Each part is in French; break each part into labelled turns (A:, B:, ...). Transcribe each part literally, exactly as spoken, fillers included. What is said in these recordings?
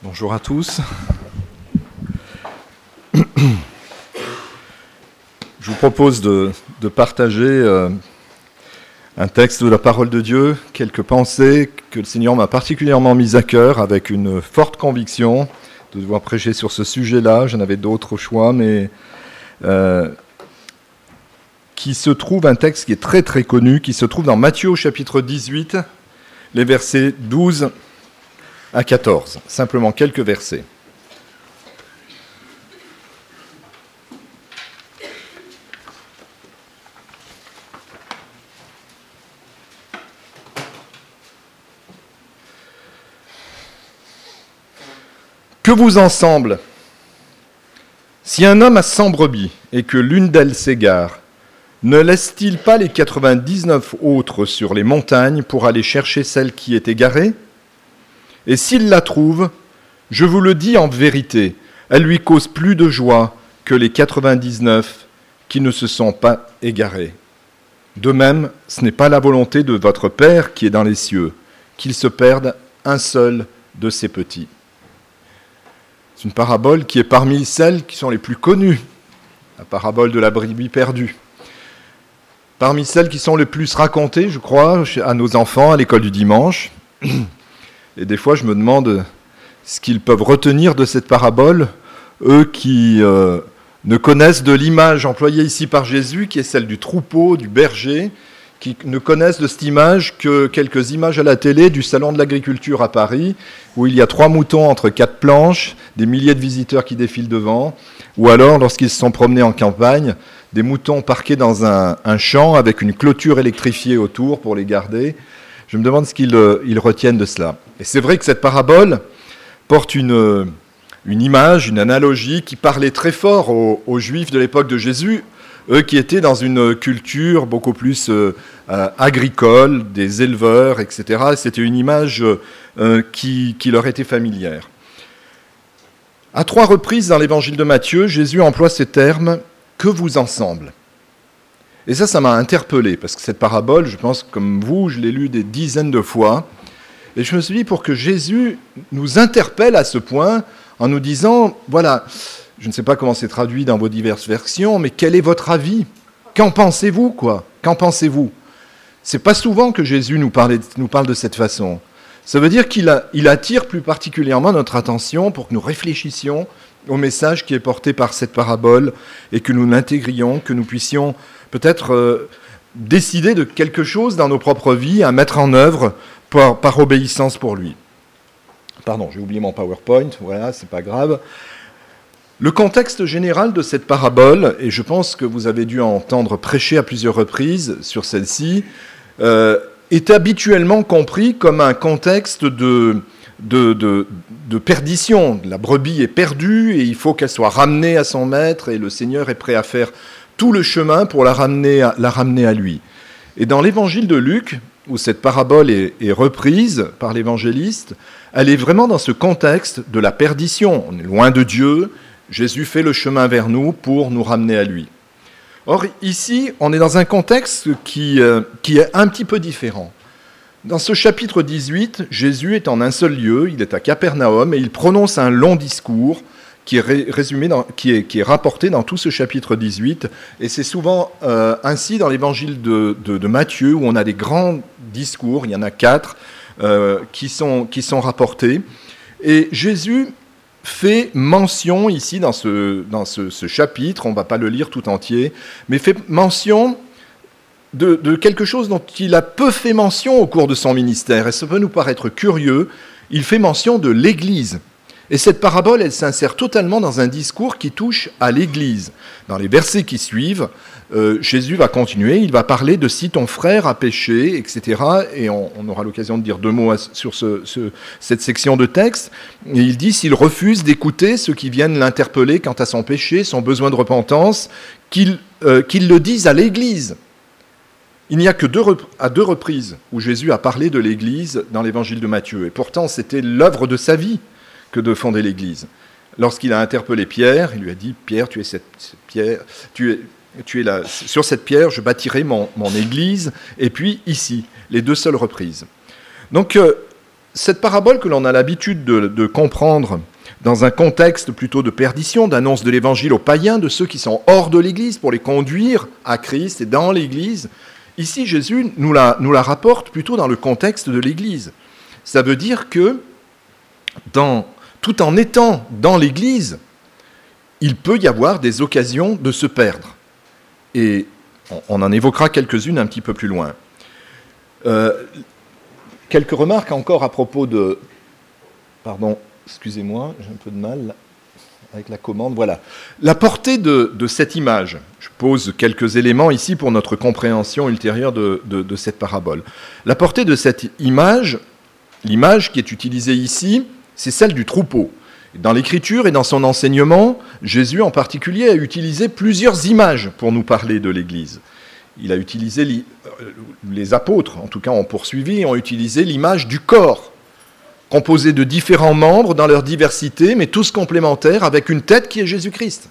A: Bonjour à tous. Je vous propose de, de partager euh, un texte de la parole de Dieu, quelques pensées que le Seigneur m'a particulièrement mises à cœur avec une forte conviction de devoir prêcher sur ce sujet-là. J'en avais d'autres choix, mais euh, qui se trouve, un texte qui est très très connu, qui se trouve dans Matthieu au chapitre dix-huit, les versets douze à quatorze, simplement quelques versets. Que vous en semble, si un homme a cent brebis et que l'une d'elles s'égare, ne laisse-t-il pas les quatre-vingt-dix-neuf autres sur les montagnes pour aller chercher celle qui est égarée ? Et s'il la trouve, je vous le dis en vérité, elle lui cause plus de joie que les quatre-vingt-dix-neuf qui ne se sont pas égarés. De même, ce n'est pas la volonté de votre Père qui est dans les cieux, qu'il se perde un seul de ses petits. C'est une parabole qui est parmi celles qui sont les plus connues, la parabole de la brebis perdue. Parmi celles qui sont les plus racontées, je crois, à nos enfants à l'école du dimanche. Et des fois, je me demande ce qu'ils peuvent retenir de cette parabole, eux qui euh, ne connaissent de l'image employée ici par Jésus, qui est celle du troupeau, du berger, qui ne connaissent de cette image que quelques images à la télé du salon de l'agriculture à Paris, où il y a trois moutons entre quatre planches, des milliers de visiteurs qui défilent devant, ou alors, lorsqu'ils se sont promenés en campagne, des moutons parqués dans un, un champ avec une clôture électrifiée autour pour les garder. Je me demande ce qu'ils ils retiennent de cela. Et c'est vrai que cette parabole porte une, une image, une analogie qui parlait très fort aux, aux Juifs de l'époque de Jésus, eux qui étaient dans une culture beaucoup plus euh, euh, agricole, des éleveurs, et cetera. C'était une image euh, qui, qui leur était familière. À trois reprises dans l'évangile de Matthieu, Jésus emploie ces termes « que vous en semble ». Et ça, ça m'a interpellé, parce que cette parabole, je pense, comme vous, je l'ai lue des dizaines de fois, et je me suis dit, pour que Jésus nous interpelle à ce point, en nous disant, voilà, je ne sais pas comment c'est traduit dans vos diverses versions, mais quel est votre avis ? Qu'en pensez-vous, quoi ? Qu'en pensez-vous ? C'est pas souvent que Jésus nous parle, nous parle de cette façon. Ça veut dire qu'il a, il attire plus particulièrement notre attention pour que nous réfléchissions au message qui est porté par cette parabole et que nous l'intégrions, que nous puissions peut-être euh, décider de quelque chose dans nos propres vies à mettre en œuvre par, par obéissance pour lui. Pardon, j'ai oublié mon PowerPoint, voilà, c'est pas grave. Le contexte général de cette parabole, et je pense que vous avez dû entendre prêcher à plusieurs reprises sur celle-ci, euh, est habituellement compris comme un contexte de, de, de, de perdition. La brebis est perdue et il faut qu'elle soit ramenée à son maître et le Seigneur est prêt à faire tout le chemin pour la ramener à, la ramener à lui. Et dans l'évangile de Luc, où cette parabole est, est reprise par l'évangéliste, elle est vraiment dans ce contexte de la perdition. On est loin de Dieu, Jésus fait le chemin vers nous pour nous ramener à lui. Or, ici, on est dans un contexte qui, euh, qui est un petit peu différent. Dans ce chapitre dix-huit, Jésus est en un seul lieu, il est à Capernaum, et il prononce un long discours qui est, ré, résumé dans, qui, est, qui est rapporté dans tout ce chapitre dix-huit. Et c'est souvent euh, ainsi dans l'évangile de, de, de Matthieu, où on a des grands discours, il y en a quatre, euh, qui, sont, qui sont rapportés. Et Jésus fait mention ici dans ce, dans ce, ce chapitre, on ne va pas le lire tout entier, mais fait mention de, de quelque chose dont il a peu fait mention au cours de son ministère. Et ça peut nous paraître curieux, il fait mention de l'Église. Et cette parabole, elle s'insère totalement dans un discours qui touche à l'Église. Dans les versets qui suivent, euh, Jésus va continuer, il va parler de si ton frère a péché, et cetera. Et on, on aura l'occasion de dire deux mots sur ce, ce, cette section de texte. Et il dit, s'il refuse d'écouter ceux qui viennent l'interpeller quant à son péché, son besoin de repentance, qu'il, euh, qu'il le dise à l'Église. Il n'y a que deux, à deux reprises où Jésus a parlé de l'Église dans l'évangile de Matthieu. Et pourtant, c'était l'œuvre de sa vie que de fonder l'Église. Lorsqu'il a interpellé Pierre, il lui a dit « Pierre, tu es cette, cette pierre, tu es, tu es là, sur cette pierre, je bâtirai mon, mon Église. » Et puis ici, les deux seules reprises. Donc, euh, cette parabole que l'on a l'habitude de, de comprendre dans un contexte plutôt de perdition, d'annonce de l'évangile aux païens, de ceux qui sont hors de l'Église, pour les conduire à Christ et dans l'Église, ici Jésus nous la, nous la rapporte plutôt dans le contexte de l'Église. Ça veut dire que, dans, tout en étant dans l'Église, il peut y avoir des occasions de se perdre. Et on en évoquera quelques-unes un petit peu plus loin. Euh, quelques remarques encore à propos de... Pardon, excusez-moi, j'ai un peu de mal avec la commande. Voilà. La portée de, de cette image. Je pose quelques éléments ici pour notre compréhension ultérieure de, de, de cette parabole. La portée de cette image, l'image qui est utilisée ici, c'est celle du troupeau. Dans l'Écriture et dans son enseignement, Jésus en particulier a utilisé plusieurs images pour nous parler de l'Église. Il a utilisé, les apôtres, en tout cas ont poursuivi, ont utilisé l'image du corps, composé de différents membres dans leur diversité, mais tous complémentaires, avec une tête qui est Jésus-Christ.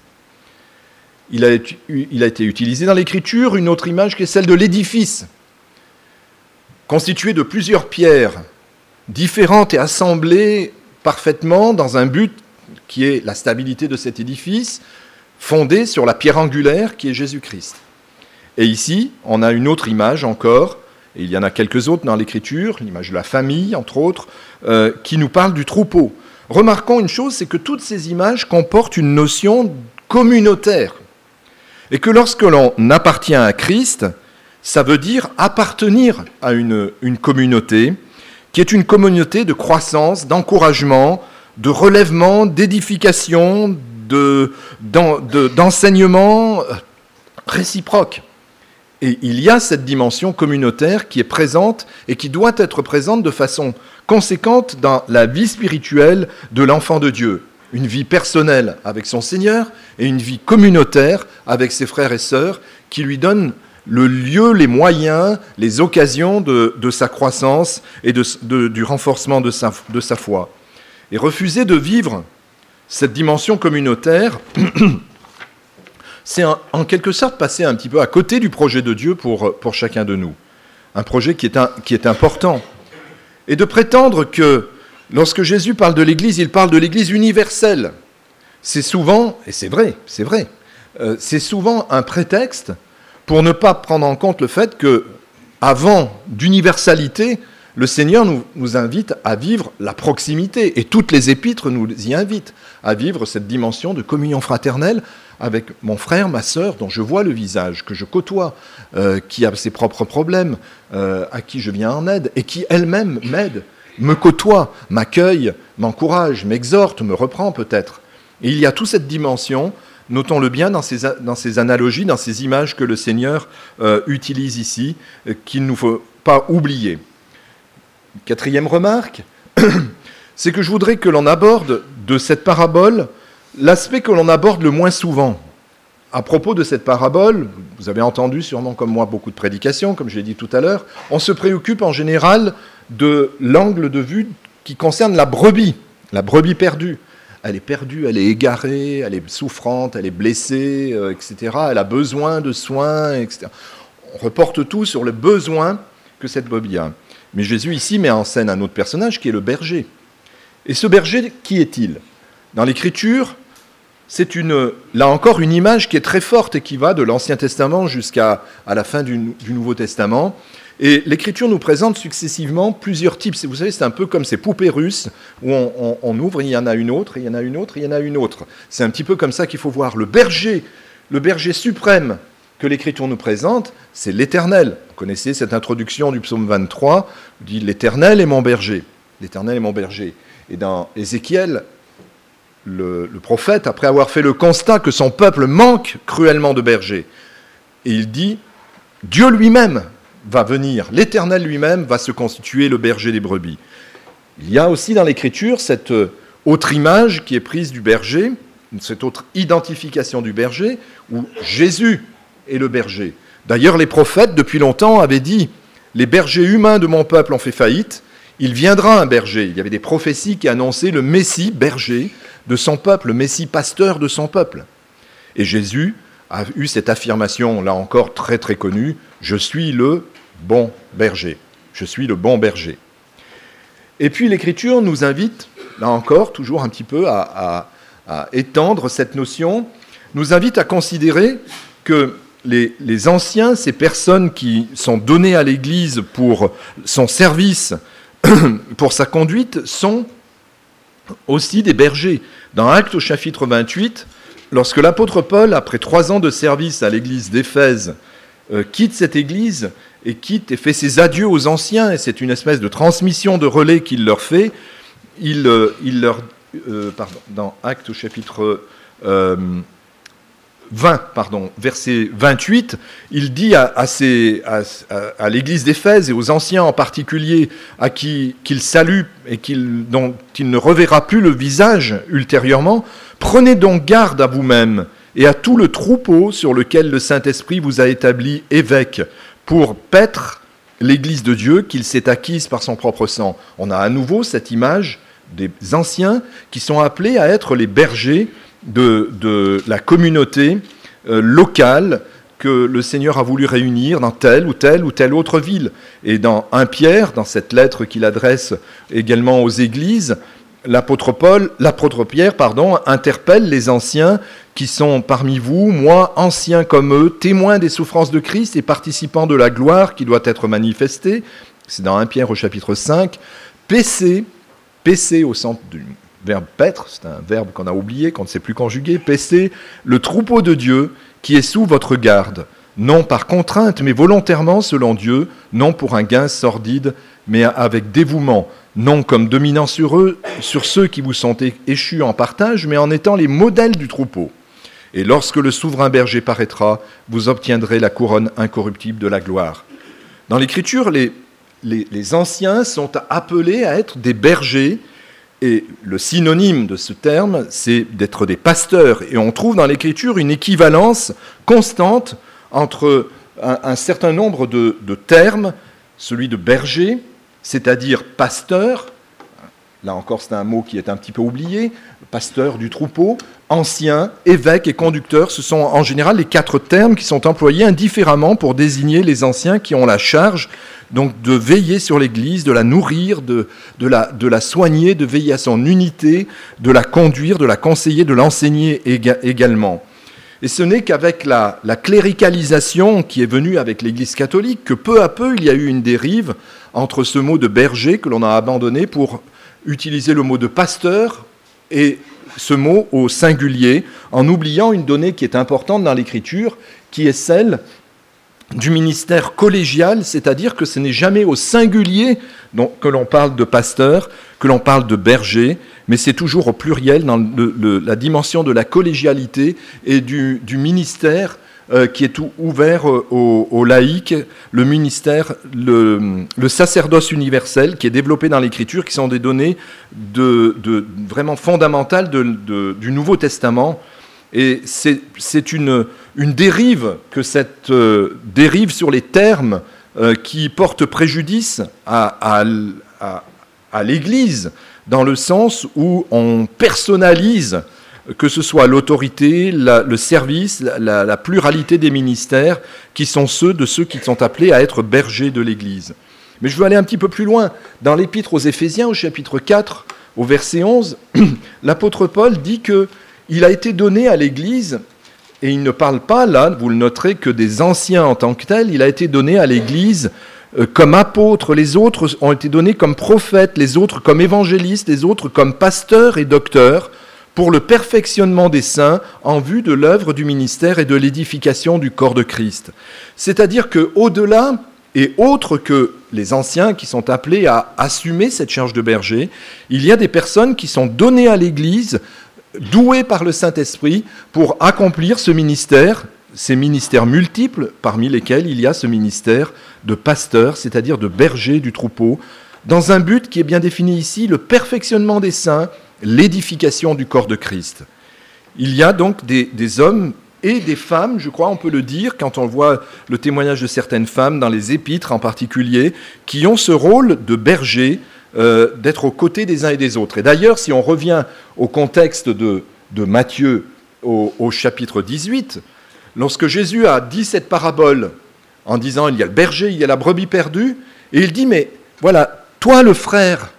A: Il a, il a été utilisé dans l'Écriture une autre image qui est celle de l'édifice, constitué de plusieurs pierres différentes et assemblées parfaitement dans un but qui est la stabilité de cet édifice, fondé sur la pierre angulaire qui est Jésus-Christ. Et ici, on a une autre image encore, et il y en a quelques autres dans l'Écriture, l'image de la famille, entre autres, euh, qui nous parle du troupeau. Remarquons une chose, c'est que toutes ces images comportent une notion communautaire. Et que lorsque l'on appartient à Christ, ça veut dire appartenir à une, une communauté, qui est une communauté de croissance, d'encouragement, de relèvement, d'édification, de, d'en, de, d'enseignement réciproque. Et il y a cette dimension communautaire qui est présente et qui doit être présente de façon conséquente dans la vie spirituelle de l'enfant de Dieu. Une vie personnelle avec son Seigneur et une vie communautaire avec ses frères et sœurs qui lui donnent le lieu, les moyens, les occasions de, de sa croissance et de, de, du renforcement de sa, de sa foi. Et refuser de vivre cette dimension communautaire, c'est en, en quelque sorte passer un petit peu à côté du projet de Dieu pour, pour chacun de nous. Un projet qui est, un, qui est important. Et de prétendre que lorsque Jésus parle de l'Église, il parle de l'Église universelle. C'est souvent, et c'est vrai, c'est vrai, euh, c'est souvent un prétexte pour ne pas prendre en compte le fait que, avant d'universalité, le Seigneur nous, nous invite à vivre la proximité. Et toutes les épîtres nous y invitent à vivre cette dimension de communion fraternelle avec mon frère, ma sœur, dont je vois le visage, que je côtoie, euh, qui a ses propres problèmes, euh, à qui je viens en aide, et qui elle-même m'aide, me côtoie, m'accueille, m'encourage, m'exhorte, me reprend peut-être. Et il y a toute cette dimension, notons-le bien dans ces, dans ces analogies, dans ces images que le Seigneur euh, utilise ici, euh, qu'il ne nous faut pas oublier. Quatrième remarque, c'est que je voudrais que l'on aborde de cette parabole l'aspect que l'on aborde le moins souvent. À propos de cette parabole, vous avez entendu sûrement comme moi beaucoup de prédications, comme je l'ai dit tout à l'heure, on se préoccupe en général de l'angle de vue qui concerne la brebis, la brebis perdue. Elle est perdue, elle est égarée, elle est souffrante, elle est blessée, euh, et cetera. Elle a besoin de soins, et cetera. On reporte tout sur le besoin que cette brebis a. Mais Jésus ici met en scène un autre personnage qui est le berger. Et ce berger, qui est-il ? Dans l'Écriture, c'est une, là encore une image qui est très forte et qui va de l'Ancien Testament jusqu'à à la fin du, du Nouveau Testament. Et l'Écriture nous présente successivement plusieurs types. Vous savez, c'est un peu comme ces poupées russes où on, on, on ouvre, il y en a une autre, il y en a une autre, il y en a une autre. C'est un petit peu comme ça qu'il faut voir. Le berger, le berger suprême que l'Écriture nous présente, c'est l'Éternel. Vous connaissez cette introduction du psaume vingt-trois, où dit « L'Éternel est mon berger ». L'Éternel est mon berger. Et dans Ézéchiel, le, le prophète, après avoir fait le constat que son peuple manque cruellement de berger, et il dit « Dieu lui-même » va venir, l'Éternel lui-même va se constituer le berger des brebis. Il y a aussi dans l'Écriture cette autre image qui est prise du berger, cette autre identification du berger, où Jésus est le berger. D'ailleurs, les prophètes, depuis longtemps, avaient dit « Les bergers humains de mon peuple ont fait faillite, il viendra un berger ». Il y avait des prophéties qui annonçaient le Messie berger de son peuple, le Messie pasteur de son peuple. Et Jésus a eu cette affirmation, là encore très très connue, « Je suis le bon berger ». Je suis le bon berger. Et puis l'Écriture nous invite, là encore, toujours un petit peu à, à, à étendre cette notion, nous invite à considérer que les, les anciens, ces personnes qui sont données à l'Église pour son service, pour sa conduite, sont aussi des bergers. Dans Actes au chapitre vingt-huit, lorsque l'apôtre Paul, après trois ans de service à l'église d'Éphèse, euh, quitte cette église et quitte et fait ses adieux aux anciens, et c'est une espèce de transmission de relais qu'il leur fait, il, euh, il leur, euh, pardon, dans Actes au chapitre euh, vingt, pardon, verset vingt-huit, il dit à, à, ses, à, à l'église d'Éphèse et aux anciens en particulier, à qui qu'il salue et qu'il, dont il ne reverra plus le visage ultérieurement, « Prenez donc garde à vous-même et à tout le troupeau sur lequel le Saint-Esprit vous a établi évêque, pour paître l'église de Dieu qu'il s'est acquise par son propre sang. » On a à nouveau cette image des anciens qui sont appelés à être les bergers de, de la communauté euh, locale que le Seigneur a voulu réunir dans telle ou telle ou telle autre ville. Et dans Première Pierre, dans cette lettre qu'il adresse également aux églises, l'apôtre Paul, l'apôtre Pierre, pardon, interpelle les anciens qui sont parmi vous, moi, anciens comme eux, témoins des souffrances de Christ et participants de la gloire qui doit être manifestée. C'est dans Première Pierre au chapitre cinq. Paissez, paissez au centre du verbe paître, c'est un verbe qu'on a oublié, qu'on ne sait plus conjuguer, paissez le troupeau de Dieu qui est sous votre garde, non par contrainte, mais volontairement selon Dieu, non pour un gain sordide, mais avec dévouement, non comme dominant sur eux, sur ceux qui vous sont échus en partage, mais en étant les modèles du troupeau. Et lorsque le souverain berger paraîtra, vous obtiendrez la couronne incorruptible de la gloire. Dans l'Écriture, les, les, les anciens sont appelés à être des bergers, et le synonyme de ce terme, c'est d'être des pasteurs. Et on trouve dans l'Écriture une équivalence constante entre un, un certain nombre de, de termes, celui de berger, c'est-à-dire pasteur, là encore c'est un mot qui est un petit peu oublié, pasteur du troupeau, ancien, évêque et conducteur, ce sont en général les quatre termes qui sont employés indifféremment pour désigner les anciens qui ont la charge donc de veiller sur l'Église, de la nourrir, de, de, la, de la soigner, de veiller à son unité, de la conduire, de la conseiller, de l'enseigner éga- également. Et ce n'est qu'avec la, la cléricalisation qui est venue avec l'Église catholique que peu à peu il y a eu une dérive entre ce mot de berger que l'on a abandonné pour utiliser le mot de pasteur et ce mot au singulier, en oubliant une donnée qui est importante dans l'Écriture, qui est celle du ministère collégial, c'est-à-dire que ce n'est jamais au singulier que l'on parle de pasteur, que l'on parle de berger, mais c'est toujours au pluriel dans le, le, la dimension de la collégialité et du, du ministère euh, qui est tout ouvert aux, aux laïcs, le ministère, le, le sacerdoce universel qui est développé dans l'Écriture, qui sont des données de, de, vraiment fondamentales de, de, du Nouveau Testament. Et c'est, c'est une, une dérive, que cette euh, dérive sur les termes euh, qui porte préjudice à, à, à, à l'Église, dans le sens où on personnalise, que ce soit l'autorité, la, le service, la, la pluralité des ministères, qui sont ceux de ceux qui sont appelés à être bergers de l'Église. Mais je veux aller un petit peu plus loin. Dans l'Épître aux Éphésiens, au chapitre quatre, au verset onze, l'apôtre Paul dit que il a été donné à l'Église, et il ne parle pas là, vous le noterez, que des anciens en tant que tels, il a été donné à l'Église euh, comme apôtres, les autres ont été donnés comme prophètes, les autres comme évangélistes, les autres comme pasteurs et docteurs, pour le perfectionnement des saints en vue de l'œuvre du ministère et de l'édification du corps de Christ. C'est-à-dire qu'au-delà, et autre que les anciens qui sont appelés à assumer cette charge de berger, il y a des personnes qui sont données à l'Église, doués par le Saint-Esprit pour accomplir ce ministère, ces ministères multiples, parmi lesquels il y a ce ministère de pasteur, c'est-à-dire de berger du troupeau, dans un but qui est bien défini ici, le perfectionnement des saints, l'édification du corps de Christ. Il y a donc des, des hommes et des femmes, je crois on peut le dire, quand on voit le témoignage de certaines femmes, dans les épîtres en particulier, qui ont ce rôle de berger, Euh, d'être aux côtés des uns et des autres. Et d'ailleurs, si on revient au contexte de, de Matthieu au, au chapitre dix-huit, lorsque Jésus a dit cette parabole en disant « il y a le berger, il y a la brebis perdue », et il dit « mais voilà, toi le frère,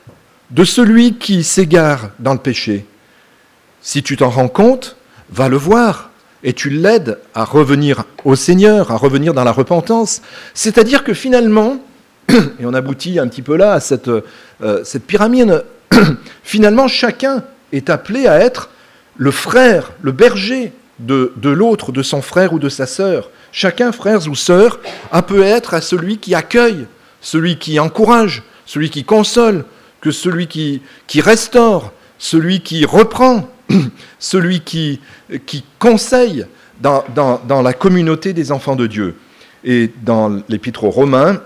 A: de celui qui s'égare dans le péché. Si tu t'en rends compte, va le voir et tu l'aides à revenir au Seigneur, à revenir dans la repentance. C'est-à-dire que finalement, et on aboutit un petit peu là à cette, euh, cette pyramide, finalement chacun est appelé à être le frère, le berger de, de l'autre, de son frère ou de sa sœur. Chacun, frères ou sœurs, a peut être à celui qui accueille, celui qui encourage, celui qui console, que celui qui, qui restaure, celui qui reprend, celui qui, qui conseille dans, dans, dans la communauté des enfants de Dieu. Et dans l'Épître aux Romains,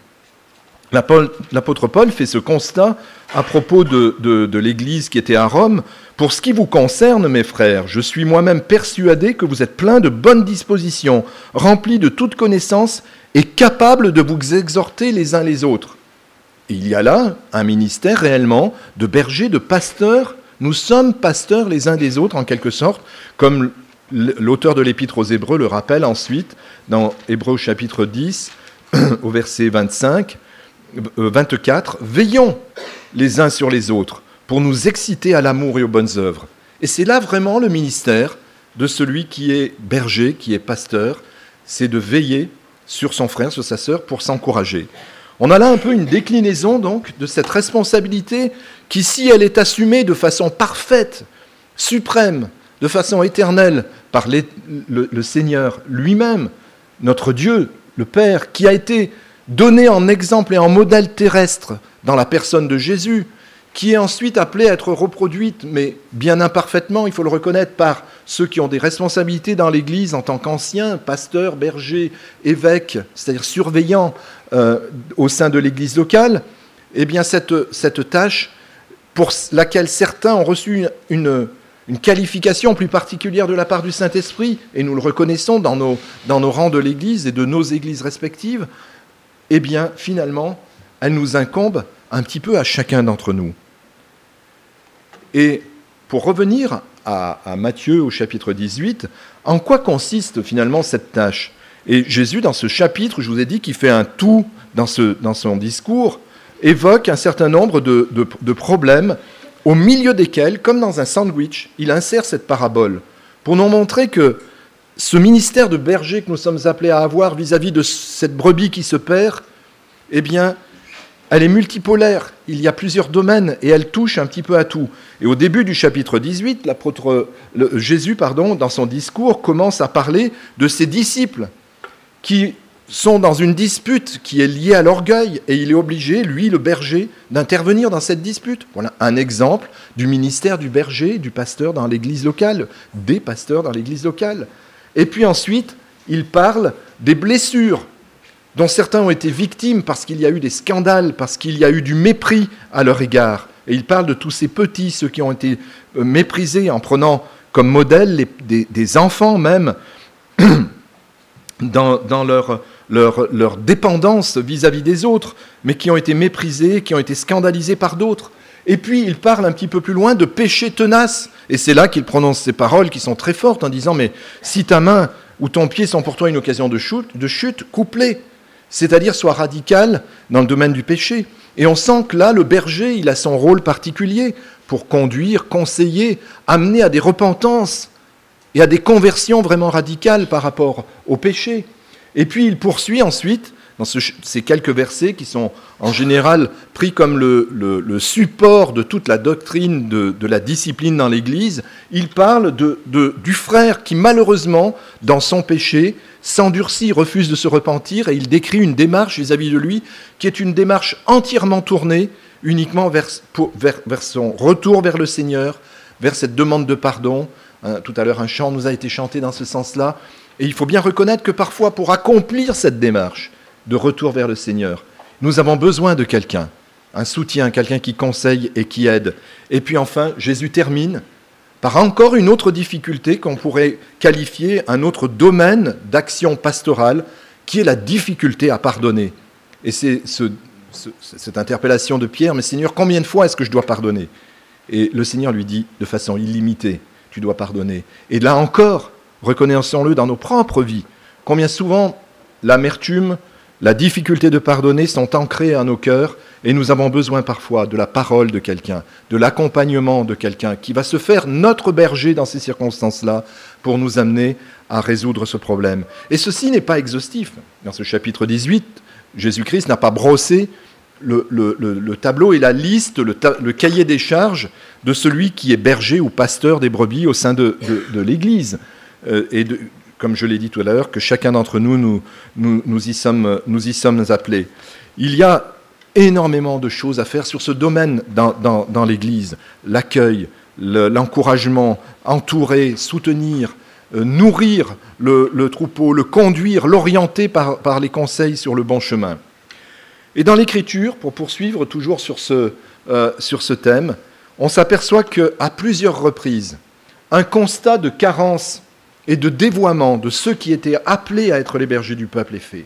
A: l'apôtre Paul fait ce constat à propos de, de, de l'Église qui était à Rome. « Pour ce qui vous concerne, mes frères, je suis moi-même persuadé que vous êtes pleins de bonnes dispositions, remplis de toute connaissance et capables de vous exhorter les uns les autres. » Il y a là un ministère réellement de berger, de pasteur. Nous sommes pasteurs les uns des autres en quelque sorte, comme l'auteur de l'Épître aux Hébreux le rappelle ensuite dans Hébreux chapitre dix, au verset vingt-cinq, vingt-quatre, « Veillons les uns sur les autres pour nous exciter à l'amour et aux bonnes œuvres. » Et c'est là vraiment le ministère de celui qui est berger, qui est pasteur, c'est de veiller sur son frère, sur sa sœur, pour s'encourager. On a là un peu une déclinaison donc de cette responsabilité qui, si elle est assumée de façon parfaite, suprême, de façon éternelle par les, le, le Seigneur lui-même, notre Dieu, le Père, qui a été donné en exemple et en modèle terrestre dans la personne de Jésus, qui est ensuite appelée à être reproduite, mais bien imparfaitement, il faut le reconnaître, par ceux qui ont des responsabilités dans l'Église en tant qu'anciens, pasteurs, bergers, évêques, c'est-à-dire surveillants euh, au sein de l'Église locale, eh bien cette, cette tâche pour laquelle certains ont reçu une, une qualification plus particulière de la part du Saint-Esprit, et nous le reconnaissons dans nos, dans nos rangs de l'Église et de nos églises respectives, eh bien finalement, elle nous incombe un petit peu à chacun d'entre nous. Et pour revenir à, à Matthieu au chapitre dix-huit, en quoi consiste finalement cette tâche ? Et Jésus, dans ce chapitre, je vous ai dit qu'il fait un tout dans, ce, dans son discours, évoque un certain nombre de, de, de problèmes, au milieu desquels, comme dans un sandwich, il insère cette parabole, pour nous montrer que ce ministère de berger que nous sommes appelés à avoir vis-à-vis de cette brebis qui se perd, eh bien, elle est multipolaire, il y a plusieurs domaines et elle touche un petit peu à tout. Et au début du chapitre dix-huit, l'apôtre, le, Jésus, pardon, dans son discours, commence à parler de ses disciples qui sont dans une dispute qui est liée à l'orgueil et il est obligé, lui, le berger, d'intervenir dans cette dispute. Voilà un exemple du ministère du berger, du pasteur dans l'église locale, des pasteurs dans l'église locale. Et puis ensuite, il parle des blessures dont certains ont été victimes parce qu'il y a eu des scandales, parce qu'il y a eu du mépris à leur égard. Et il parle de tous ces petits, ceux qui ont été méprisés en prenant comme modèle les, des, des enfants même, dans, dans leur, leur, leur dépendance vis-à-vis des autres, mais qui ont été méprisés, qui ont été scandalisés par d'autres. Et puis il parle un petit peu plus loin de péché tenace. Et c'est là qu'il prononce ces paroles qui sont très fortes en disant « Mais si ta main ou ton pied sont pour toi une occasion de chute, de chute coupe-les ». C'est-à-dire soit radical dans le domaine du péché. Et on sent que là, le berger, il a son rôle particulier pour conduire, conseiller, amener à des repentances et à des conversions vraiment radicales par rapport au péché. Et puis il poursuit ensuite, dans ce, ces quelques versets qui sont en général pris comme le, le, le support de toute la doctrine de, de la discipline dans l'Église, il parle de, de, du frère qui malheureusement, dans son péché, s'endurcit, refuse de se repentir, et il décrit une démarche vis-à-vis de lui qui est une démarche entièrement tournée uniquement vers, pour, vers, vers son retour vers le Seigneur, vers cette demande de pardon. Hein, tout à l'heure, un chant nous a été chanté dans ce sens-là. Et il faut bien reconnaître que parfois, pour accomplir cette démarche de retour vers le Seigneur, nous avons besoin de quelqu'un, un soutien, quelqu'un qui conseille et qui aide. Et puis enfin, Jésus termine par encore une autre difficulté qu'on pourrait qualifier un autre domaine d'action pastorale, qui est la difficulté à pardonner. Et c'est ce, ce, cette interpellation de Pierre, « Mais Seigneur, combien de fois est-ce que je dois pardonner ?» Et le Seigneur lui dit de façon illimitée, « Tu dois pardonner. » Et là encore, reconnaissons-le dans nos propres vies, combien souvent l'amertume, la difficulté de pardonner sont ancrées à nos cœurs Et nous avons besoin parfois de la parole de quelqu'un, de l'accompagnement de quelqu'un qui va se faire notre berger dans ces circonstances-là pour nous amener à résoudre ce problème. Et ceci n'est pas exhaustif. Dans ce chapitre dix-huit, Jésus-Christ n'a pas brossé le, le, le, le tableau et la liste, le, ta, le cahier des charges de celui qui est berger ou pasteur des brebis au sein de, de, de l'Église. Euh, et de, comme je l'ai dit tout à l'heure, que chacun d'entre nous, nous, nous, nous, y sommes, nous y sommes appelés. Il y a énormément de choses à faire sur ce domaine dans, dans, dans l'Église. L'accueil, le, l'encouragement, entourer, soutenir, euh, nourrir le, le troupeau, le conduire, l'orienter par, par les conseils sur le bon chemin. Et dans l'Écriture, pour poursuivre toujours sur ce, euh, sur ce thème, on s'aperçoit qu'à plusieurs reprises, un constat de carence et de dévoiement de ceux qui étaient appelés à être les bergers du peuple est fait.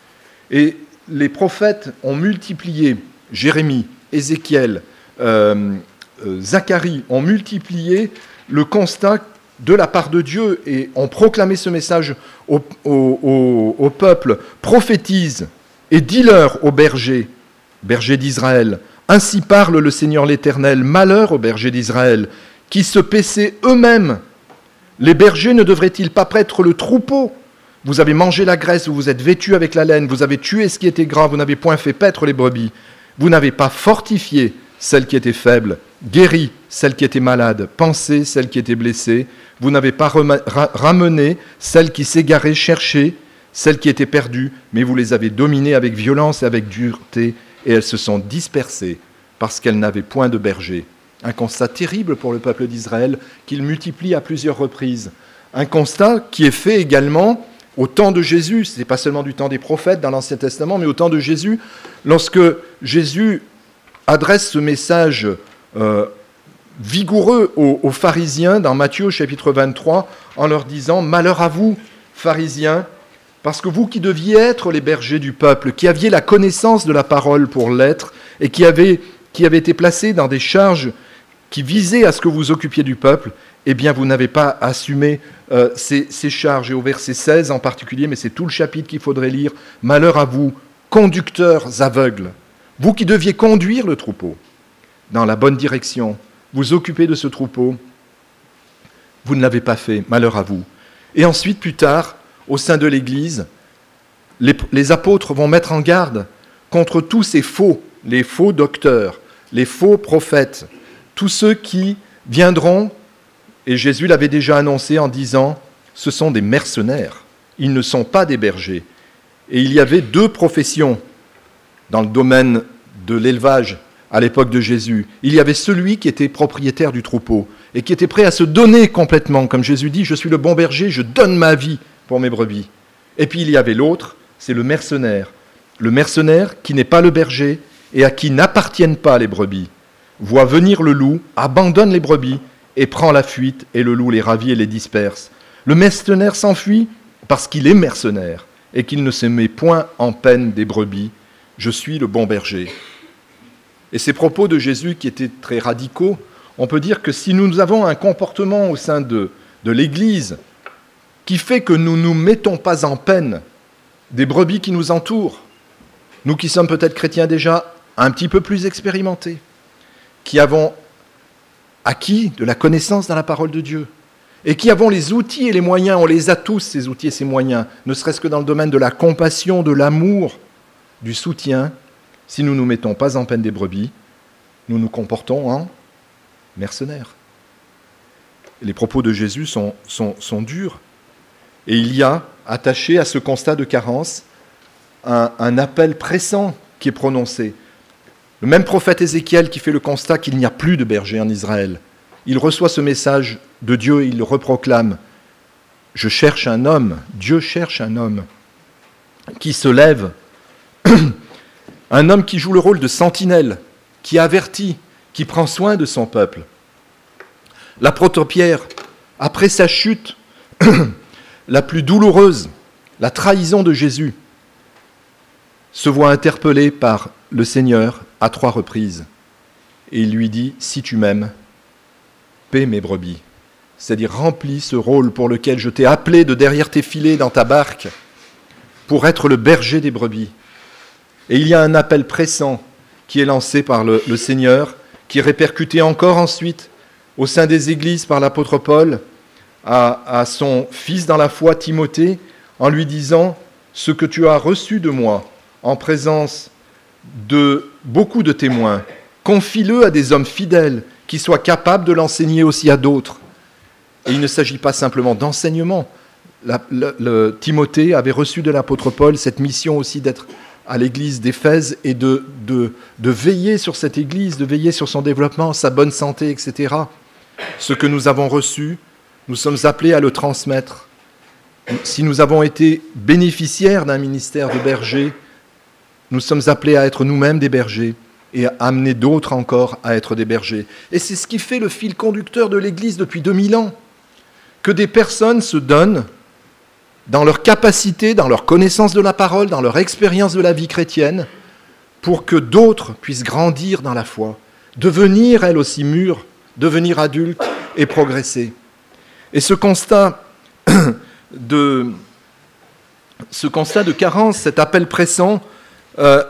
A: Et les prophètes ont multiplié, Jérémie, Ézéchiel, euh, euh, Zacharie, ont multiplié le constat de la part de Dieu et ont proclamé ce message au, au, au, au peuple. Prophétise et dis-leur aux bergers, bergers d'Israël, ainsi parle le Seigneur l'Éternel, malheur aux bergers d'Israël, qui se paissaient eux-mêmes. Les bergers ne devraient-ils pas paître le troupeau ? Vous avez mangé la graisse, vous vous êtes vêtus avec la laine, vous avez tué ce qui était gras, vous n'avez point fait paître les brebis. Vous n'avez pas fortifié celle qui était faible, guéri celle qui était malade, pansé celle qui était blessée. Vous n'avez pas rem- ra- ramené celle qui s'égarait, cherché celle qui était perdue, mais vous les avez dominées avec violence et avec dureté, et elles se sont dispersées parce qu'elles n'avaient point de berger. Un constat terrible pour le peuple d'Israël qu'il multiplie à plusieurs reprises. Un constat qui est fait également au temps de Jésus, ce n'est pas seulement du temps des prophètes dans l'Ancien Testament, mais au temps de Jésus, lorsque Jésus adresse ce message euh, vigoureux aux, aux pharisiens dans Matthieu chapitre vingt-trois, en leur disant « Malheur à vous, pharisiens, parce que vous qui deviez être les bergers du peuple, qui aviez la connaissance de la parole pour l'être, et qui avez, qui avez été placés dans des charges qui visaient à ce que vous occupiez du peuple, eh bien vous n'avez pas assumé euh, ces, ces charges. » Et au verset seize en particulier, mais c'est tout le chapitre qu'il faudrait lire, « Malheur à vous, conducteurs aveugles, vous qui deviez conduire le troupeau dans la bonne direction, vous occuper de ce troupeau, vous ne l'avez pas fait, malheur à vous. » Et ensuite, plus tard, au sein de l'Église, les, les apôtres vont mettre en garde contre tous ces faux, les faux docteurs, les faux prophètes, tous ceux qui viendront, et Jésus l'avait déjà annoncé en disant, ce sont des mercenaires, ils ne sont pas des bergers. Et il y avait deux professions dans le domaine de l'élevage à l'époque de Jésus. Il y avait celui qui était propriétaire du troupeau et qui était prêt à se donner complètement, comme Jésus dit, je suis le bon berger, je donne ma vie pour mes brebis. Et puis il y avait l'autre, c'est le mercenaire. Le mercenaire qui n'est pas le berger et à qui n'appartiennent pas les brebis, voit venir le loup, abandonne les brebis et prend la fuite, et le loup les ravit et les disperse. Le mercenaire s'enfuit parce qu'il est mercenaire et qu'il ne se met point en peine des brebis. Je suis le bon berger. Et ces propos de Jésus qui étaient très radicaux, on peut dire que si nous avons un comportement au sein de, de l'Église qui fait que nous ne nous mettons pas en peine des brebis qui nous entourent, nous qui sommes peut-être chrétiens déjà un petit peu plus expérimentés, qui avons acquis de la connaissance dans la parole de Dieu, et qui avons les outils et les moyens, on les a tous ces outils et ces moyens, ne serait-ce que dans le domaine de la compassion, de l'amour, du soutien. Si nous ne nous mettons pas en peine des brebis, nous nous comportons en mercenaires. Les propos de Jésus sont, sont, sont durs. Et il y a, attaché à ce constat de carence, un, un appel pressant qui est prononcé. Le même prophète Ézéchiel qui fait le constat qu'il n'y a plus de berger en Israël. Il reçoit ce message de Dieu et il le reproclame. Je cherche un homme, Dieu cherche un homme qui se lève, un homme qui joue le rôle de sentinelle, qui avertit, qui prend soin de son peuple. L'apôtre Pierre, après sa chute la plus douloureuse, la trahison de Jésus, se voit interpellé par le Seigneur à trois reprises. Et il lui dit, si tu m'aimes, paie mes brebis. C'est-à-dire remplis ce rôle pour lequel je t'ai appelé de derrière tes filets dans ta barque, pour être le berger des brebis. Et il y a un appel pressant qui est lancé par le, le Seigneur, qui est répercuté encore ensuite au sein des églises par l'apôtre Paul à, à son fils dans la foi, Timothée, en lui disant « Ce que tu as reçu de moi en présence de beaucoup de témoins, confie-le à des hommes fidèles qui soient capables de l'enseigner aussi à d'autres. » Et il ne s'agit pas simplement d'enseignement. La, le, le, Timothée avait reçu de l'apôtre Paul cette mission aussi d'être à l'église d'Éphèse et de, de, de veiller sur cette église, de veiller sur son développement, sa bonne santé, et cetera. Ce que nous avons reçu, nous sommes appelés à le transmettre. Si nous avons été bénéficiaires d'un ministère de berger, nous sommes appelés à être nous-mêmes des bergers et à amener d'autres encore à être des bergers. Et c'est ce qui fait le fil conducteur de l'Église depuis deux mille ans, que des personnes se donnent dans leur capacité, dans leur connaissance de la parole, dans leur expérience de la vie chrétienne, pour que d'autres puissent grandir dans la foi, devenir elles aussi mûres, devenir adultes et progresser. Et ce constat de, ce constat de carence, cet appel pressant euh,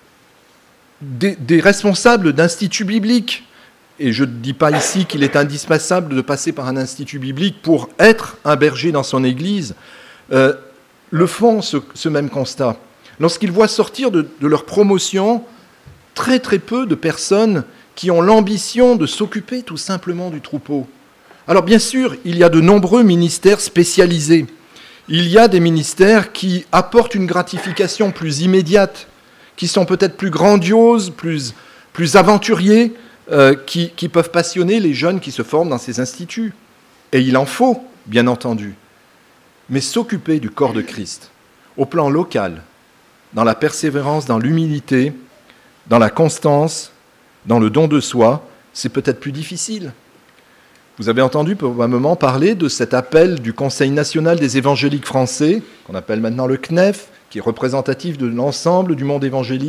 A: des, des responsables d'instituts bibliques, et je ne dis pas ici qu'il est indispensable de passer par un institut biblique pour être un berger dans son église, euh, le font ce, ce même constat. Lorsqu'ils voient sortir de, de leur promotion très très peu de personnes qui ont l'ambition de s'occuper tout simplement du troupeau. Alors bien sûr, il y a de nombreux ministères spécialisés. Il y a des ministères qui apportent une gratification plus immédiate, qui sont peut-être plus grandioses, plus, plus aventuriers, euh, qui, qui peuvent passionner les jeunes qui se forment dans ces instituts. Et il en faut, bien entendu. Mais s'occuper du corps de Christ, au plan local, dans la persévérance, dans l'humilité, dans la constance, dans le don de soi, c'est peut-être plus difficile. Vous avez entendu probablement parler de cet appel du Conseil national des évangéliques français, qu'on appelle maintenant le C N E F, qui est représentatif de l'ensemble du monde évangélique.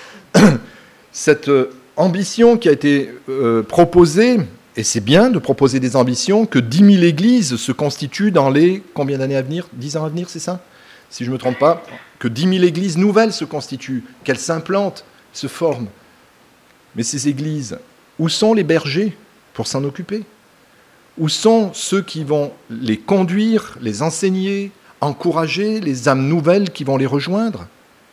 A: Cette ambition qui a été euh, proposée, et c'est bien de proposer des ambitions, que dix mille églises se constituent dans les... Combien d'années à venir ? dix ans à venir, c'est ça ? Si je ne me trompe pas, que dix mille églises nouvelles se constituent, qu'elles s'implantent, se forment. Mais ces églises, où sont les bergers pour s'en occuper ? Où sont ceux qui vont les conduire, les enseigner, encourager les âmes nouvelles qui vont les rejoindre ?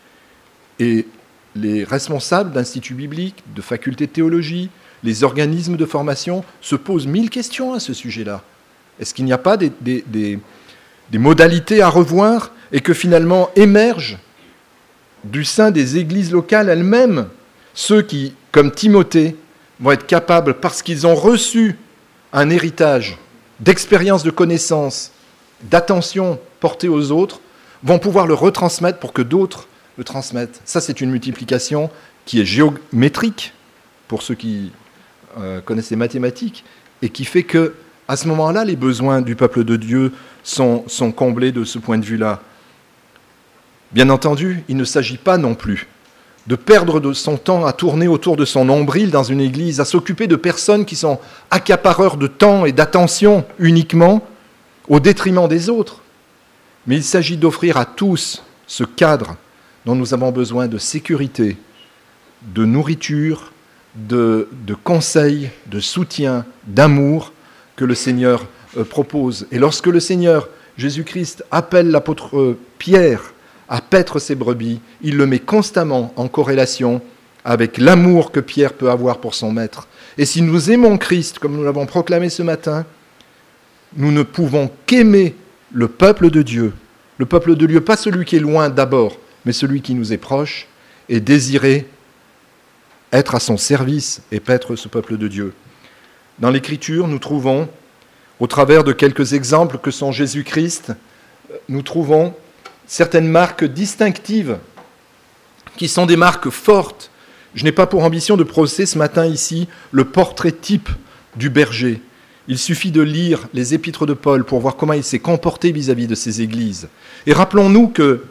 A: Et les responsables d'instituts bibliques, de facultés de théologie, les organismes de formation se posent mille questions à ce sujet-là. Est-ce qu'il n'y a pas des, des, des, des modalités à revoir et que finalement émergent du sein des églises locales elles-mêmes ceux qui, comme Timothée, vont être capables, parce qu'ils ont reçu un héritage d'expérience, de connaissance, d'attention portée aux autres, vont pouvoir le retransmettre pour que d'autres le transmettent. Ça, c'est une multiplication qui est géométrique, pour ceux qui euh, connaissent les mathématiques, et qui fait que, à ce moment-là, les besoins du peuple de Dieu sont, sont comblés de ce point de vue-là. Bien entendu, il ne s'agit pas non plus de perdre de son temps à tourner autour de son nombril dans une église, à s'occuper de personnes qui sont accapareurs de temps et d'attention uniquement, au détriment des autres. Mais il s'agit d'offrir à tous ce cadre dont nous avons besoin de sécurité, de nourriture, de, de conseils, de soutien, d'amour que le Seigneur euh, propose. Et lorsque le Seigneur Jésus-Christ appelle l'apôtre euh, Pierre à paître ses brebis, il le met constamment en corrélation avec l'amour que Pierre peut avoir pour son maître. Et si nous aimons Christ, comme nous l'avons proclamé ce matin, nous ne pouvons qu'aimer le peuple de Dieu. Le peuple de Dieu, pas celui qui est loin d'abord, mais celui qui nous est proche, et désirer être à son service et paître ce peuple de Dieu. Dans l'Écriture, nous trouvons, au travers de quelques exemples que sont Jésus-Christ, nous trouvons certaines marques distinctives qui sont des marques fortes. Je n'ai pas pour ambition de brosser ce matin ici le portrait type du berger. Il suffit de lire les épîtres de Paul pour voir comment il s'est comporté vis-à-vis de ces églises. Et rappelons-nous que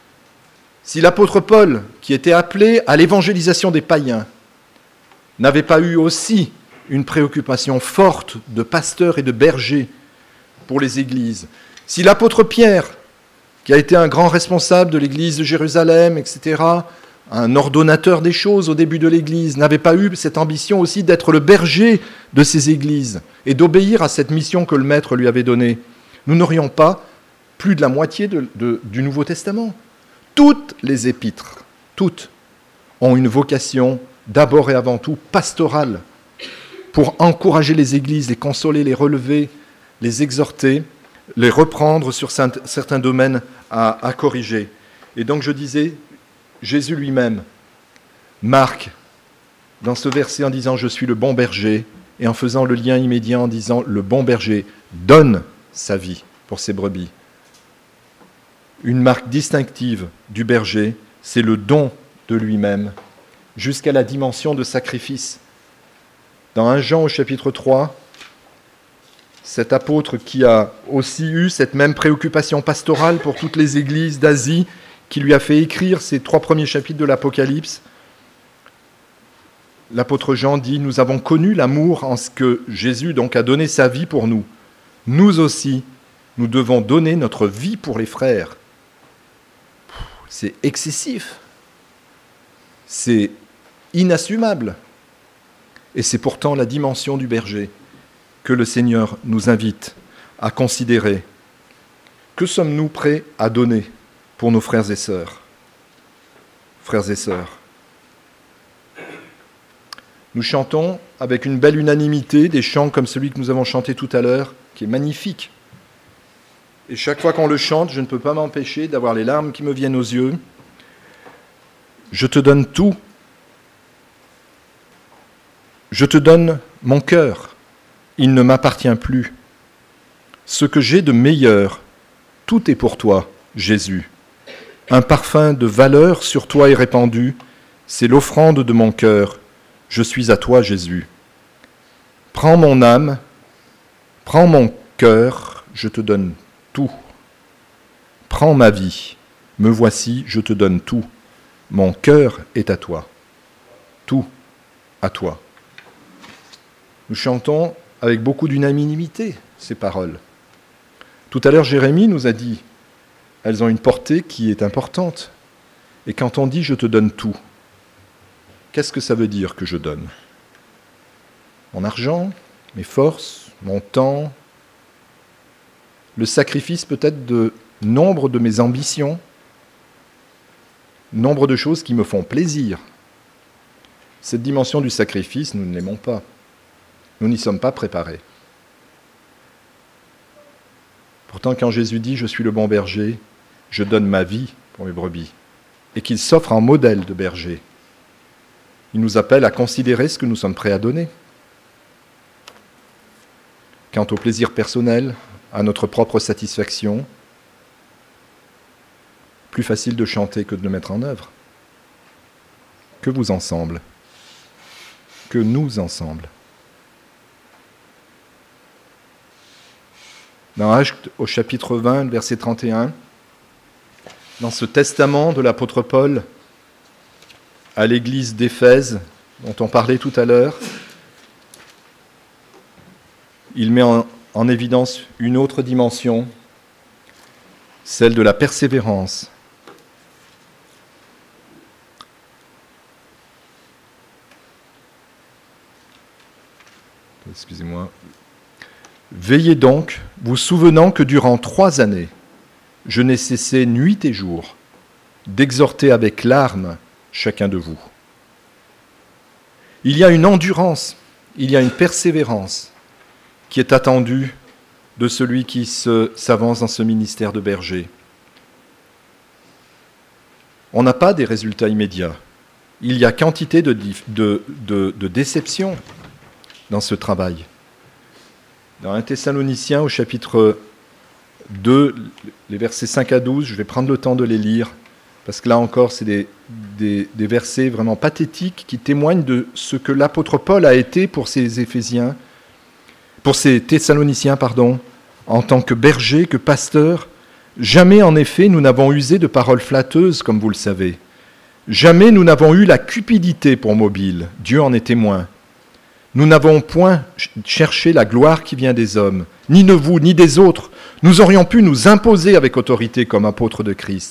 A: si l'apôtre Paul, qui était appelé à l'évangélisation des païens, n'avait pas eu aussi une préoccupation forte de pasteur et de berger pour les églises, si l'apôtre Pierre, qui a été un grand responsable de l'église de Jérusalem, et cetera, un ordonnateur des choses au début de l'Église, n'avait pas eu cette ambition aussi d'être le berger de ces églises et d'obéir à cette mission que le Maître lui avait donnée, nous n'aurions pas plus de la moitié de, de, du Nouveau Testament. Toutes les épîtres, toutes, ont une vocation d'abord et avant tout pastorale, pour encourager les églises, les consoler, les relever, les exhorter, les reprendre sur certains domaines à, à corriger. Et donc je disais, Jésus lui-même marque dans ce verset en disant « Je suis le bon berger » et en faisant le lien immédiat en disant « Le bon berger donne sa vie pour ses brebis ». Une marque distinctive du berger, c'est le don de lui-même, jusqu'à la dimension de sacrifice. Dans premier Jean au chapitre trois, cet apôtre qui a aussi eu cette même préoccupation pastorale pour toutes les églises d'Asie, qui lui a fait écrire ces trois premiers chapitres de l'Apocalypse, l'apôtre Jean dit « Nous avons connu l'amour en ce que Jésus donc a donné sa vie pour nous. Nous aussi, nous devons donner notre vie pour les frères. » C'est excessif. C'est inassumable. Et c'est pourtant la dimension du berger que le Seigneur nous invite à considérer. Que sommes-nous prêts à donner pour nos frères et sœurs? Frères et sœurs, nous chantons avec une belle unanimité des chants comme celui que nous avons chanté tout à l'heure, qui est magnifique. Et chaque fois qu'on le chante, je ne peux pas m'empêcher d'avoir les larmes qui me viennent aux yeux. Je te donne tout. Je te donne mon cœur. Il ne m'appartient plus. Ce que j'ai de meilleur, tout est pour toi, Jésus. Un parfum de valeur sur toi est répandu. C'est l'offrande de mon cœur. Je suis à toi, Jésus. Prends mon âme, prends mon cœur, je te donne tout. Prends ma vie, me voici, je te donne tout. Mon cœur est à toi. Tout à toi. Nous chantons avec beaucoup d'unanimité ces paroles. Tout à l'heure, Jérémie nous a dit, elles ont une portée qui est importante. Et quand on dit « je te donne tout », qu'est-ce que ça veut dire que je donne? Mon argent, mes forces, mon temps, le sacrifice peut-être de nombre de mes ambitions, nombre de choses qui me font plaisir. Cette dimension du sacrifice, nous ne l'aimons pas. Nous n'y sommes pas préparés. Pourtant, quand Jésus dit « Je suis le bon berger, je donne ma vie pour mes brebis », et qu'il s'offre en modèle de berger, il nous appelle à considérer ce que nous sommes prêts à donner. Quant au plaisir personnel, à notre propre satisfaction, plus facile de chanter que de le mettre en œuvre. Que vous ensemble, que nous ensemble. Dans Actes au chapitre vingt, verset trente et un, dans ce testament de l'apôtre Paul à l'église d'Éphèse, dont on parlait tout à l'heure, il met en, en évidence une autre dimension, celle de la persévérance. Excusez-moi. Veillez donc, vous souvenant que durant trois années, je n'ai cessé nuit et jour d'exhorter avec larmes chacun de vous. Il y a une endurance, il y a une persévérance qui est attendue de celui qui se, s'avance dans ce ministère de berger. On n'a pas des résultats immédiats. Il y a quantité de, de, de, de déceptions dans ce travail. Dans un Thessaloniciens, au chapitre deux, les versets cinq à douze, je vais prendre le temps de les lire, parce que là encore, c'est des, des, des versets vraiment pathétiques qui témoignent de ce que l'apôtre Paul a été pour ces Éphésiens, pour ces Thessaloniciens, pardon, en tant que berger, que pasteur. Jamais, en effet, nous n'avons usé de paroles flatteuses, comme vous le savez. Jamais nous n'avons eu la cupidité pour mobile. Dieu en est témoin. Nous n'avons point cherché la gloire qui vient des hommes, ni de vous, ni des autres. Nous aurions pu nous imposer avec autorité comme apôtres de Christ.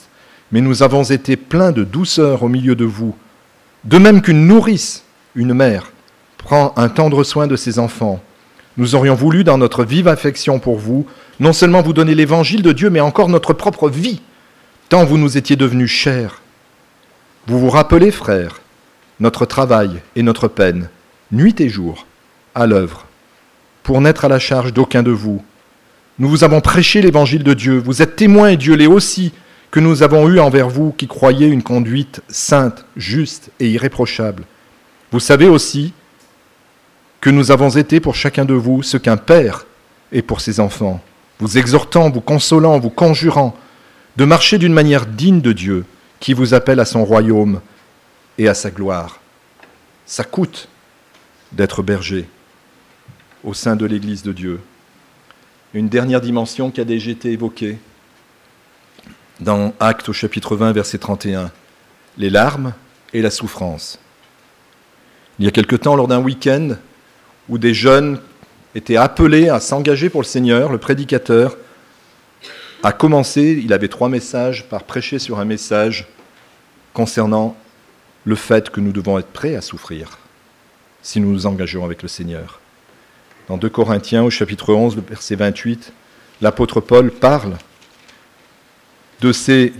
A: mais nous avons été pleins de douceur au milieu de vous, de même qu'une nourrice, une mère, prend un tendre soin de ses enfants. Nous aurions voulu, dans notre vive affection pour vous, non seulement vous donner l'évangile de Dieu, mais encore notre propre vie, tant vous nous étiez devenus chers. Vous vous rappelez, frères, notre travail et notre peine, nuit et jour, à l'œuvre, pour n'être à la charge d'aucun de vous. Nous vous avons prêché l'évangile de Dieu, vous êtes témoins, et Dieu l'est aussi, que nous avons eu envers vous qui croyez une conduite sainte, juste et irréprochable. Vous savez aussi que nous avons été pour chacun de vous ce qu'un père est pour ses enfants, vous exhortant, vous consolant, vous conjurant de marcher d'une manière digne de Dieu, qui vous appelle à son royaume et à sa gloire. Ça coûte d'être berger au sein de l'Église de Dieu. Une dernière dimension qui a déjà été évoquée dans Actes au chapitre vingt, verset trente et un, les larmes et la souffrance. Il y a quelque temps, lors d'un week-end, où des jeunes étaient appelés à s'engager pour le Seigneur, le prédicateur a commencé, il avait trois messages, par prêcher sur un message concernant le fait que nous devons être prêts à souffrir si nous nous engageons avec le Seigneur. Dans deux Corinthiens, au chapitre onze, le verset vingt-huit, l'apôtre Paul parle de, ses,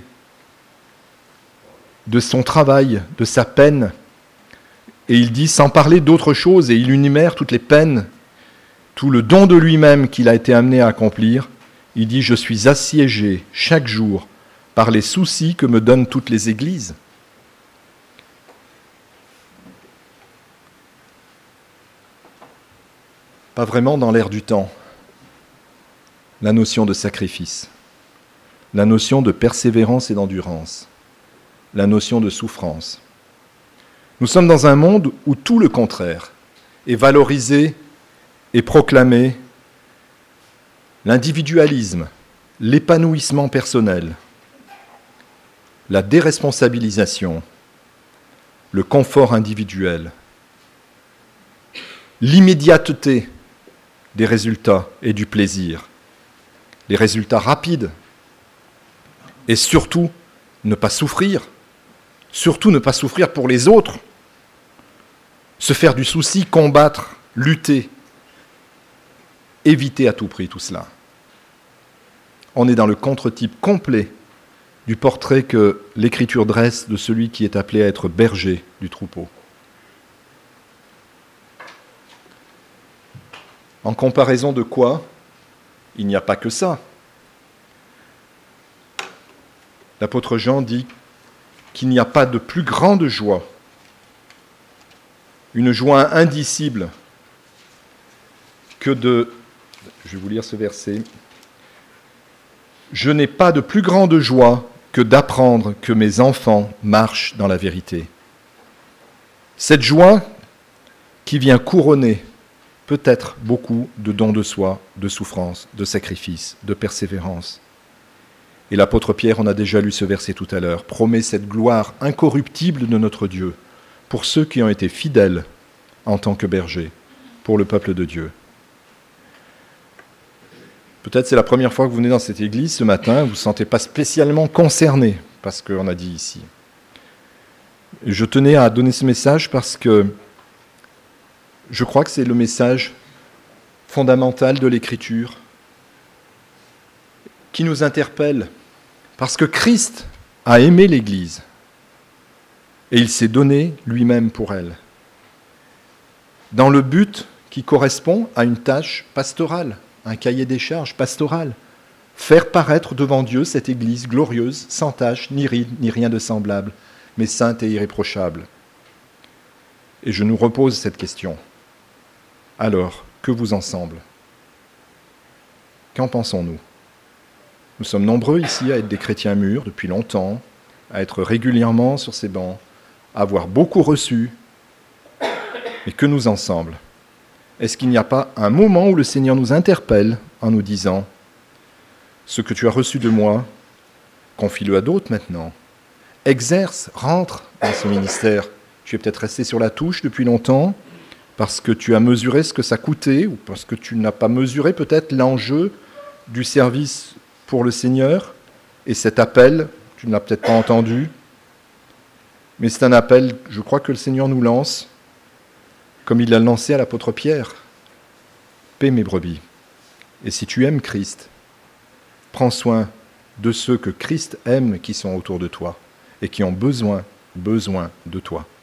A: de son travail, de sa peine, et il dit, sans parler d'autre chose, et il énumère toutes les peines, tout le don de lui-même qu'il a été amené à accomplir, il dit « Je suis assiégé chaque jour par les soucis que me donnent toutes les églises. » Pas vraiment dans l'air du temps, la notion de sacrifice, la notion de persévérance et d'endurance, la notion de souffrance. Nous sommes dans un monde où tout le contraire est valorisé et proclamé, l'individualisme, l'épanouissement personnel, la déresponsabilisation, le confort individuel, l'immédiateté des résultats et du plaisir, les résultats rapides, et surtout ne pas souffrir, surtout ne pas souffrir pour les autres, se faire du souci, combattre, lutter, éviter à tout prix tout cela. On est dans le contre-type complet du portrait que l'Écriture dresse de celui qui est appelé à être berger du troupeau. En comparaison de quoi? Il n'y a pas que ça. L'apôtre Jean dit qu'il n'y a pas de plus grande joie, une joie indicible, que de... Je vais vous lire ce verset. « Je n'ai pas de plus grande joie que d'apprendre que mes enfants marchent dans la vérité. » Cette joie qui vient couronner peut-être beaucoup de dons de soi, de souffrance, de sacrifice, de persévérance. Et l'apôtre Pierre, on a déjà lu ce verset tout à l'heure, promet cette gloire incorruptible de notre Dieu pour ceux qui ont été fidèles en tant que bergers, pour le peuple de Dieu. Peut-être c'est la première fois que vous venez dans cette église ce matin, vous ne vous sentez pas spécialement concerné par ce qu'on a dit ici. Je tenais à donner ce message parce que je crois que c'est le message fondamental de l'Écriture qui nous interpelle, parce que Christ a aimé l'Église et il s'est donné lui-même pour elle, dans le but qui correspond à une tâche pastorale, un cahier des charges pastoral, faire paraître devant Dieu cette Église glorieuse, sans tache, ni ride, ni rien de semblable, mais sainte et irréprochable. Et je nous repose cette question. Alors, que vous en semble? Qu'en pensons-nous? Nous sommes nombreux ici à être des chrétiens mûrs depuis longtemps, à être régulièrement sur ces bancs, à avoir beaucoup reçu. Mais que nous en semble? Est-ce qu'il n'y a pas un moment où le Seigneur nous interpelle en nous disant « Ce que tu as reçu de moi, confie-le à d'autres maintenant. Exerce, rentre dans ce ministère. Tu es peut-être resté sur la touche depuis longtemps, parce que tu as mesuré ce que ça coûtait, ou parce que tu n'as pas mesuré peut-être l'enjeu du service pour le Seigneur, et cet appel tu ne l'as peut-être pas entendu, mais c'est un appel, je crois, que le Seigneur nous lance, comme il l'a lancé à l'apôtre Pierre. Paie mes brebis. Et si tu aimes Christ, prends soin de ceux que Christ aime qui sont autour de toi et qui ont besoin, besoin de toi.